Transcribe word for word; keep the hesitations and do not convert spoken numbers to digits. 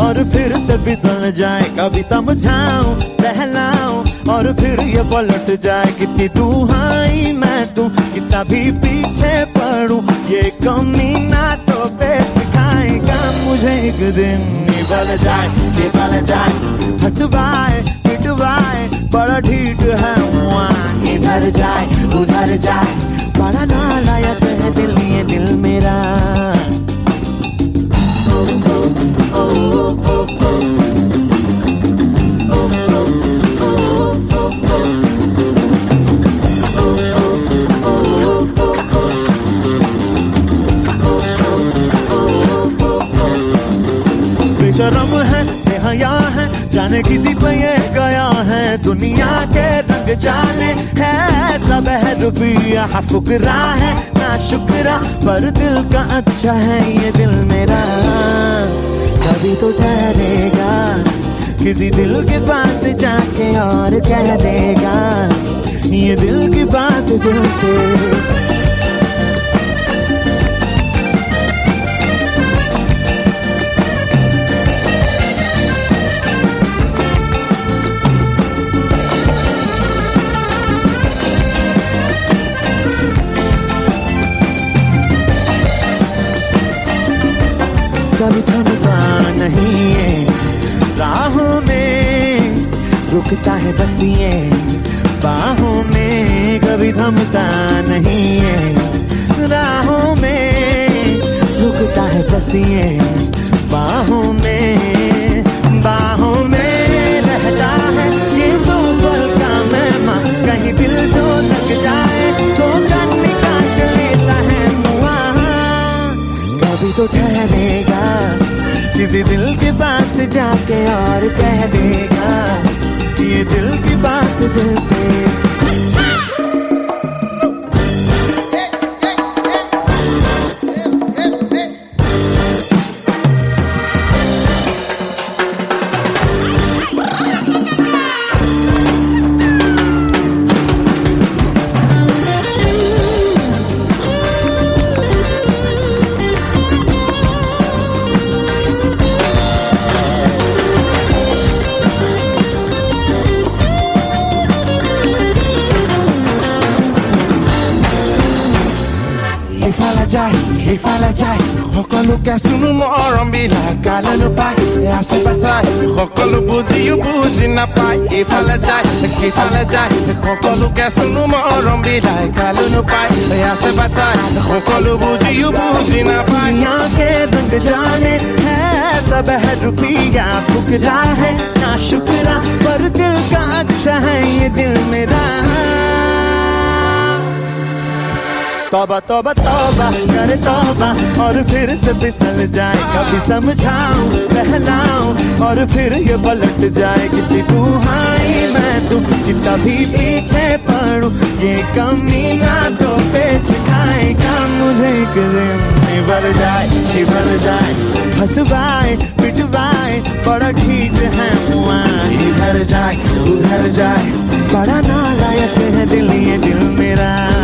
और फिर से फिसल जाए, कभी समझाऊं बहलाऊं और फिर ये पलट जाए। कितनी दुहाई मैं दूं, कितना भी पीछे पड़ूं, ये कमीना तो बेच खाएगा मुझे एक दिन। निभल जाए निभल जाए, हंसवाए पिटवाए, बड़ा ढीठ है वहाँ। इधर जाए उधर जाए, बड़ा नालायक है दिल ये दिल मेरा। बेशरम है बेहया है, जाने किसी पे ये गया है, दुनिया के रंग जाने है। सब है रुपया फुकरा है ना शुक्रा, पर दिल का अच्छा है ये दिल मेरा। कभी तो ठहरेगा किसी दिल के पास जाके और कह देगा ये दिल की बात दिल से। कभी थमता नहीं है राहों में, रुकता है बस ये बाहों में। कभी थमता नहीं है राहों में, रुकता है बस ये बाहों में। बाहों में रहता है ये तो पल का मेहमान, कहीं दिल जो लग जाए तो कन्नी काट लेता है मुआ। कभी तो ठहरेगा किसी दिल के पास जाके और कह देगा ये दिल की बात दिल से। Ifala jai, hokolu kesunu moron bila kala no pai. Ase pasai, hokolu buji you buji na pai. Ifala jai, ifala jai, hokolu kesunu moron bila kala no pai. Ase pasai, hokolu buji you buji na pai. दुनिया के रंग जाने है, सब है रुपया फुकरा है ना शुक्रा, पर दिल का अच्छा है ये दिल मेरा। तौबा तौबा तौबा करे तौबा और फिर से फिसल जाए, कभी समझाऊं बहलाऊं और फिर ये पलट जाए। कितनी दुहाई मैं दूं, कितना भी पीछे पड़ूं, ये कमीना तो बेच खाएगा मुझे एक दिन। निभल जाए निभल जाए, हंसवाए पिटवाए, बड़ा ढीठ है वहाँ। इधर जाए उधर जाए, बड़ा नालायक है दिल ये दिल मेरा।